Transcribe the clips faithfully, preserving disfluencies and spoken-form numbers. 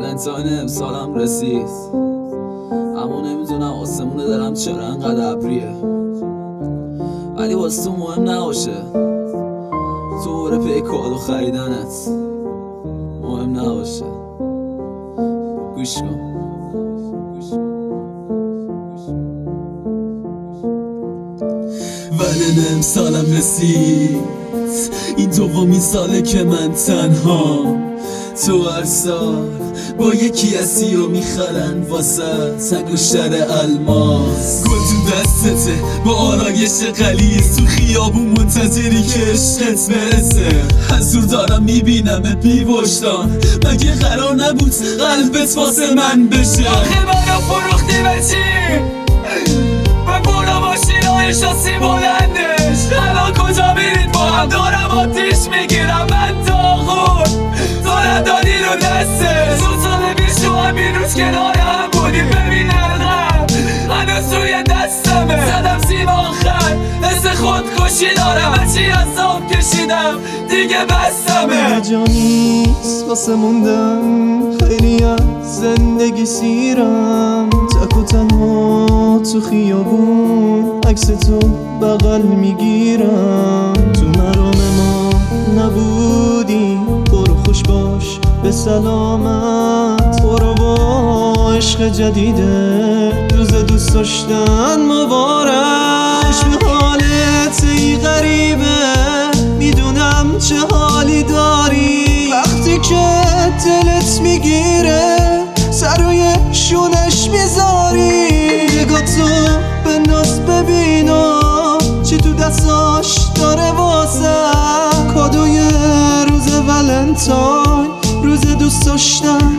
ولنتاین امسالم رسید، اما نمیدونم آسمونه دارم چرا انقدر ابریه. ولی واسه تو مهم نباشه، تو بره پی کادو خریدنت مهم نباشه. گوش کن. ولی امسالم رسید، این دومین ساله که من تنها. تو هر سال با یکی هستی و میخرن واسه انگشتر الماس. گل تو دستته با آرایش غلیظ، تو خیابون منتظری که عشقت برسه. حضور دارم میبینمت بی وجدان، مگه قرار نبود قلبت واسه من بشه؟ آخه منو فروختی به چی؟ به پولا ماشینای شاسی بلندش. الان کجا میرید با هم؟ دارم آتیش میگیرم من تا خود، تو ندادی رو دسته. دو سال پیش تو همین روز کنار هم بودیم، ببین الغم هنوز روی دستمه. زدم سیم آخر، حس خودکشی دارم، هرچی از آب کشیدم دیگه بستمه. جا نیست واسه موندن، خیلی از زندگی سیرم. تک و تنها تو خیابون عکس تو بغل میگیرم. تو مرام ما نبودی، برو خوش باش به سلامت. برو با عشق جدیده، روز دوست داشتن مبارک. خوش به حالت ای غریبه، میدونم چه حالی داری. وقتی که دلت میگیره سر روی شونش میذاری. نگاه تو به ناز ببینم چی تو دستاش داره واسه. کادوی روز ولنتاین، روز دوست داشتن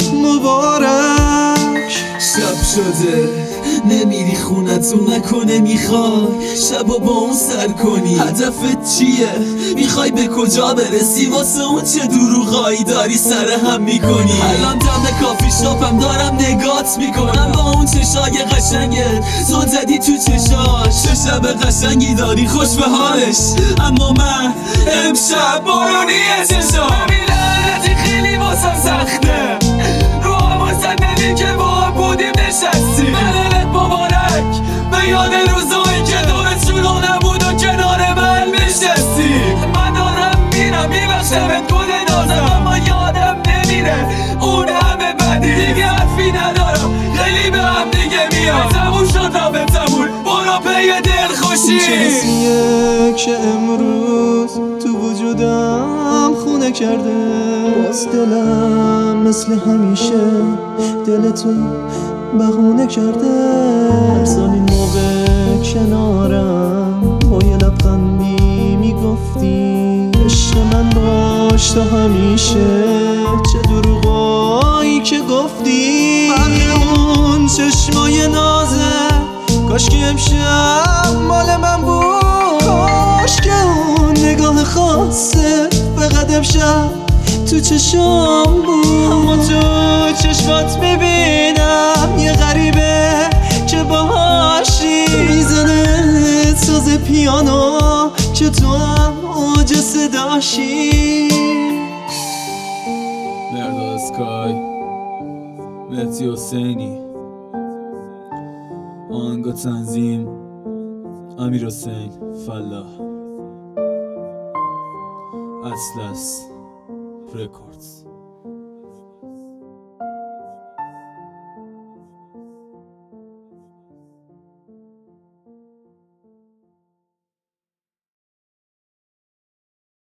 مبارک. شب شده نمیری خونتون، نکنه میخوای شبا با اون سر کنی. هدفت چیه؟ میخوای به کجا برسی؟ واسه اون چه دروغایی داری سر هم میکنی؟ الان دم کافی شاپم دارم نگات میکنم با اون چشای قشنگت. تو زدی تو چشاش، چه شب قشنگی داری خوش به حالش. اما من امشب بارونیه چشام. ببین لعنتی خیلی واسم سخته، رو همون صندلی که با هم بودیم نشستی. بدنت مبارک به یاد روزایی که دورت شلوغ نبود و کنار من نشستی. من دارم میرم میبخشمت گل نازم، اما یادم نمیره اون همه بدی. دیگه حرفی ندارم، خیلی به هم دیگه میاد. تموم شد رابط تموم، برو پی دل خوشی. چه حسیه که امروز تو وجودم خونه کرده. باز دلم مثل همیشه دلتو بهونه کرده. هر سال این موقع کنارم با یه لبخندی میگفتی عشق من باش تا همیشه. چه دروغایی که گفتی، فرق اون چشمای نازه کاش که امشب مال من بود. کاش که اون نگاه خاصه فقط امشب تو چشام بود. اما تو چشمات میبینم یه غریبه که باهاشی. میزنه ساز پیانو که تو هم اوج صداشی. مرداد اسکای، مهدی حسینی، آهنگ و تنظیم امیر حسین فلاح، اطلس رکوردز.